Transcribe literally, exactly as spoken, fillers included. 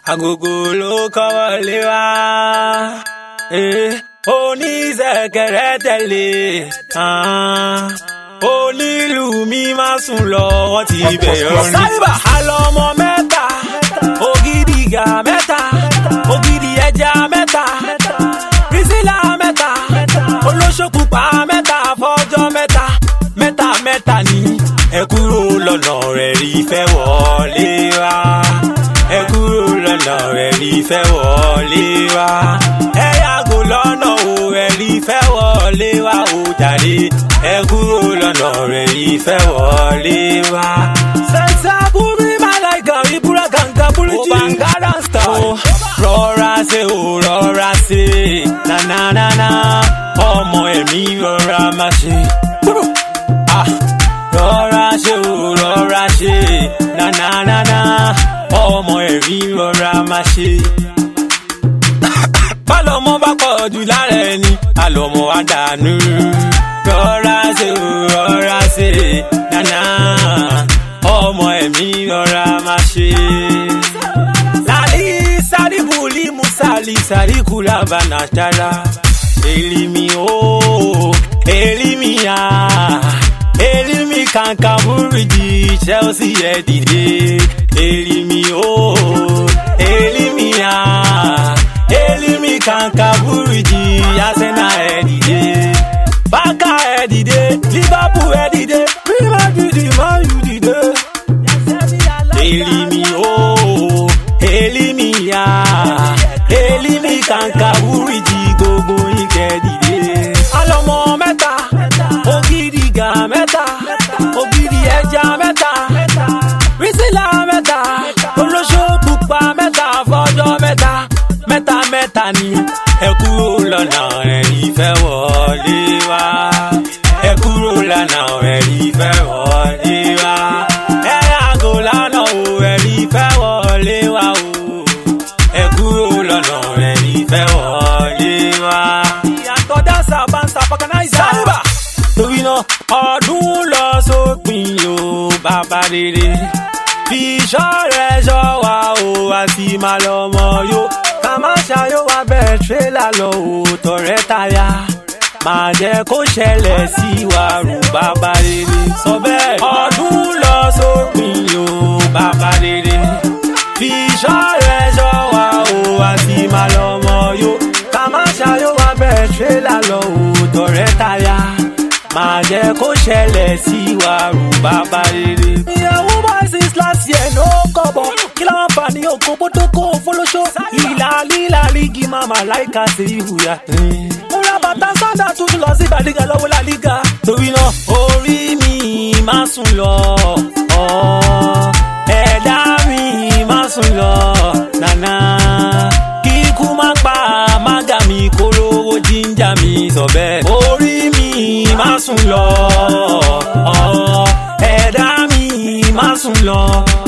agogo ló kọ́wọ́lé wá. Oníṣẹ̀kẹ̀rẹ̀ tẹ̀lé. Onílù mi máa sùn lọ, wọ́n ti bẹ̀rẹ̀ orin. Àlọ́mọ mẹ́ta, ògidì gà mẹ́ta, ògidì ẹja mẹ́ta, Priscilla mẹ́ta, olóṣòkùpá mẹ́ta, fọ́jọ́ mẹ́ta, mẹ́ta mẹ́ta ni. Ẹ kúrò lọ́nà rẹ̀ rí fẹ́ wọlé wá. Ẹ kúrò lọ́nà rẹ̀ rí fẹ́ wọlé wá. Ẹ yàgò lọ́nà o rẹ̀ rí fẹ́ wọlé wá o jàre. Ẹ kúrò lọ́nà rẹ̀ rí fẹ́ wọlé wá. Sẹ́ńsà búrí màláìka ìbúra kàǹkà búrí jí. Ó bàǹkárà ń sọ. Rọra ṣe o rọra ṣe. Nànánánà ọmọ ẹ̀mí rọra má ṣe. Rọra ṣe o rọra ṣe. Nànánánà ọmọ ẹ̀mí rọra má ṣe. Bálọ̀mọ́ bá pọ̀ jù lára ẹni, àlọ́mọ́ á dànù. Rọra ṣe o rọra ṣe. Nànà ọmọ ẹ̀mí rọra má ṣe. Sàrí sàrí bùlí musali sàrí kúlà bànà ṣára. Èlìmí o èlìmí ya. Èlìmí kàǹkà búrìjì Chelsea ẹ̀ dìde. Èlìmí o èlìmí ya. Èlìmí kàǹkà búrìjì Arsenal ẹ̀ dìde. Barca ẹ̀ dìde. Liverpool ẹ̀ dìde. Real Madrid Man U dìde. Èlìmí o èlìmí ya. Èlìmí kàǹkà búrìjì gbogbo yín kẹ́ dìde. Àlọ́mọ mẹ́ta, ògidì gà mẹ́ta, ògidì ẹja mẹ́ta, Priscilla mẹ́ta, olóṣòkùpá mẹ́ta, fọ́jọ́ mẹ́ta, mẹ́ta mẹ́ta ni. Ẹ kúrò lọ́nà ẹ̀rí fẹ́ wọlé wá. Ẹ kúrò lọ́nà ẹ̀rí fẹ́ wọlé wá. Ẹ yàgò lọ́nà o ẹ̀rí fẹ́ wọlé wá o. Ẹ kúrò lọ́nà ẹ̀rí fẹ́ wọlé wá. Ìyàtọ̀ dáṣà bá ń sàpọ̀kanáìsà. Torí náà ọdún lọ sópin o bàbá rere. Fi ìṣọ́ rẹ̀ ṣọ́ wa o àti máa lọ mọ yó. Ká má ṣàyò wá bẹ́ẹ̀ tírélà lọ o tọ̀rẹ́ táyà. Máa jẹ́ kó ṣẹlẹ̀ sí wa rù bàbá rere. Sọ bẹ́ẹ̀ ọdún lọ sópin o bàbá rere. Fi ìṣọ́ rẹ̀ ṣọ́ wa o àti máa lọ mọ yó. Ká má ṣàyò wá bẹ́ẹ̀ tírélà lọ o tọ̀rẹ́ táyà. Máa jẹ́ kó ṣẹlẹ̀ sí wa rù bàbá rere. Ìyàwó bá since last year no kọ́bọ̀. Kí ló ń fa ní oko bótó kó fọlọ́ṣọ́? Ìlà lílà lígi màmá láìka sí ìhùyà. Mo ra bàtà sádà tuntun lọ sí ìbàdígà lọ́wọ́ lálígà. Torí náà orí mi má sùn lọ. Ẹ̀dá mi má sùn lọ. Nànà kíkú má pa mága mi kórówó jíjà mi sọ bẹ́ẹ̀. Orí mi má sùn lọ. Ẹ̀dá mi má sùn lọ.